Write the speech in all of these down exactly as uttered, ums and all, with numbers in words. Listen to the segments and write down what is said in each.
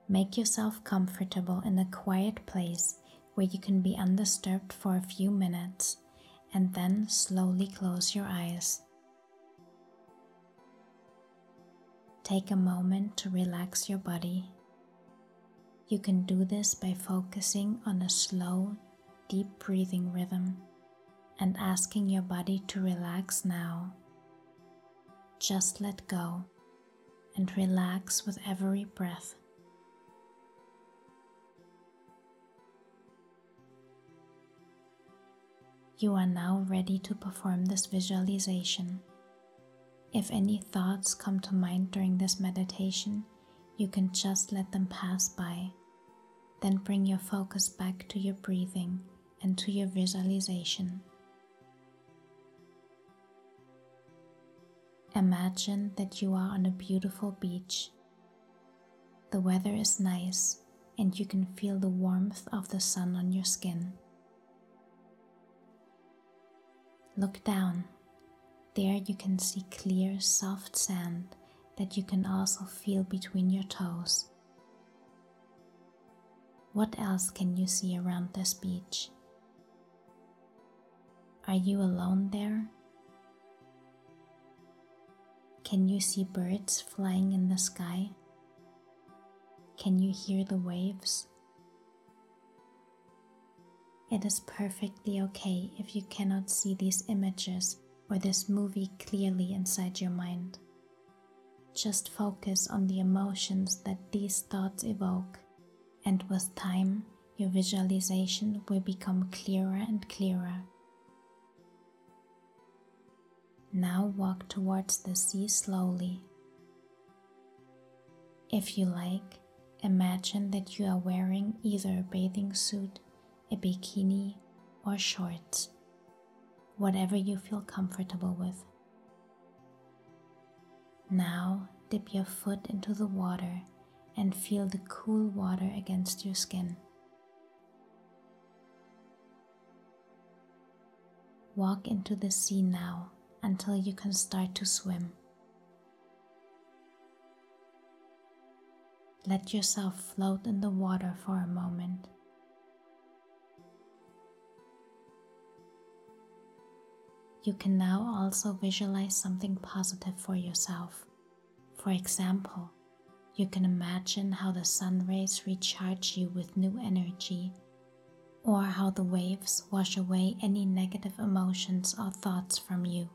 Make yourself comfortable in a quiet place where you can be undisturbed for a few minutes, and then slowly close your eyes. Take a moment to relax your body. You can do this by focusing on a slow, deep breathing rhythm and asking your body to relax now. Just let go and relax with every breath. You are now ready to perform this visualization. If any thoughts come to mind during this meditation, you can just let them pass by. Then bring your focus back to your breathing and to your visualization. Imagine that you are on a beautiful beach. The weather is nice and you can feel the warmth of the sun on your skin. Look down. There you can see clear, soft sand that you can also feel between your toes. What else can you see around this beach? Are you alone there? Can you see birds flying in the sky? Can you hear the waves? It is perfectly okay if you cannot see these images or this movie clearly inside your mind. Just focus on the emotions that these thoughts evoke, and with time, your visualization will become clearer and clearer. Now walk towards the sea slowly. If you like, imagine that you are wearing either a bathing suit, a bikini, or shorts, whatever you feel comfortable with. Now dip your foot into the water and feel the cool water against your skin. Walk into the sea now until you can start to swim. Let yourself float in the water for a moment. You can now also visualize something positive for yourself. For example, you can imagine how the sun rays recharge you with new energy, or how the waves wash away any negative emotions or thoughts from you.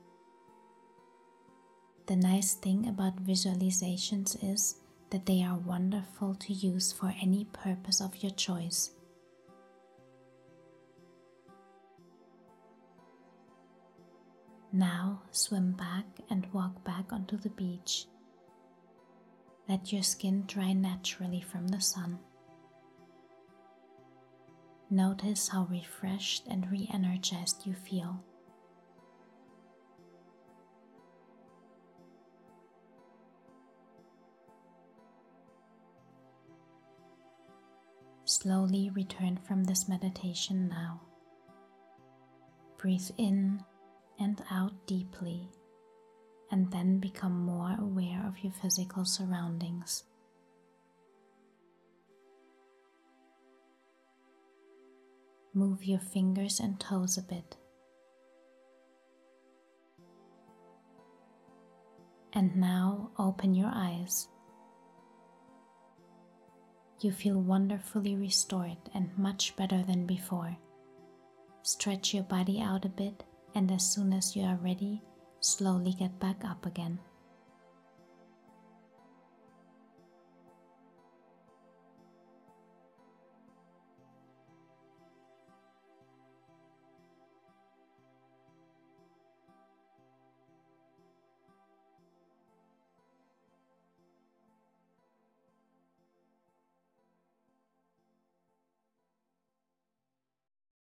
The nice thing about visualizations is that they are wonderful to use for any purpose of your choice. Now swim back and walk back onto the beach. Let your skin dry naturally from the sun. Notice how refreshed and re-energized you feel. Slowly return from this meditation now. Breathe in and out deeply, and then become more aware of your physical surroundings. Move your fingers and toes a bit. And now open your eyes. You feel wonderfully restored and much better than before. Stretch your body out a bit, and as soon as you are ready, slowly get back up again.